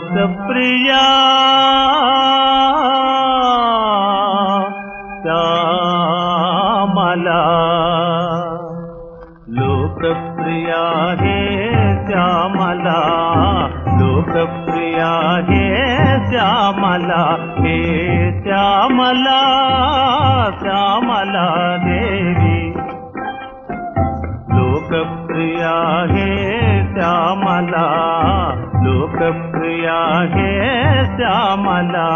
लोकप्रिया श्यामला लोकप्रिया हे श्यामला लोकप्रिया हे श्यामला हे श्यामला श्यामला देवी लोकप्रिया हे श्यामला लोकप्रिया हे श्यामला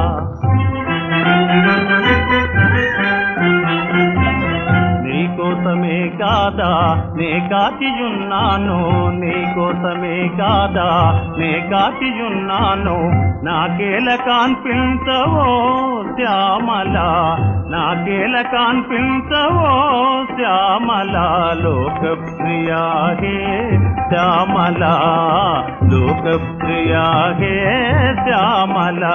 నీకోసమే కాదా నే కాచియున్నాను నీకోసమే కాదా నే కాచియున్నాను నాకేల కాన్పించవో శ్యామల నాకేల కాన్పించవో శ్యామల లోకప్రియా హే శ్యామల లోకప్రియా హే శ్యామల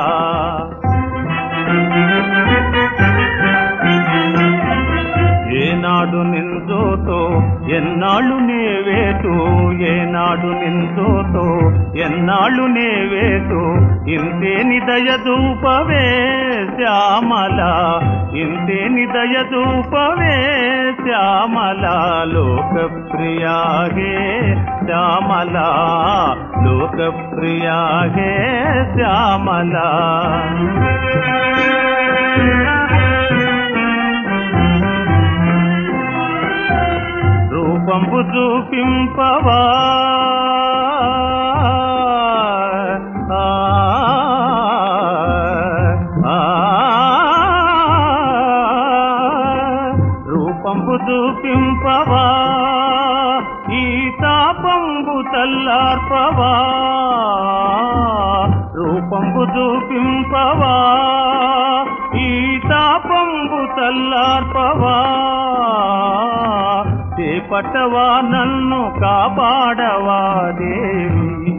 ఏనాడు నిందోతో ఎన్నాళ్ళు నేవేటు ఏనాడు నిందోతో ఎన్నాళ్ళు నేవేటు ఇంతే నిదయ దూపవే శ్యామల ఇంతే నిదయ దూపవే శ్యామల లోకప్రియా హే శ్యామల లోకప్రియా హే శ్యామల రూపంబు చూపింపవా రూపంబు చూపింపవా ఈ తాపంబు తల్లార్పవా రూపంబు చూపింపవా ఈ తాపంబు తల్లార్పవా చేపట్టవా నన్ను కాపాడవా దేవి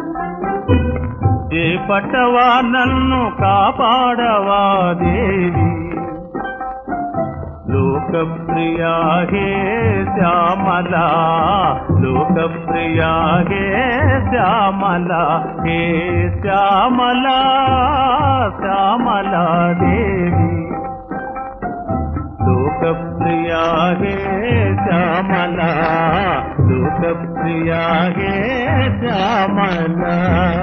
చేపట్టవా నన్ను కాపాడవా దేవి లోకప్రియా హే శ్యామల లోకప్రియా హే శ్యామల హే శ్యామల శ్యామల దేవి लोकप्रिया हे श्यामला लोकप्रिया हे श्यामला।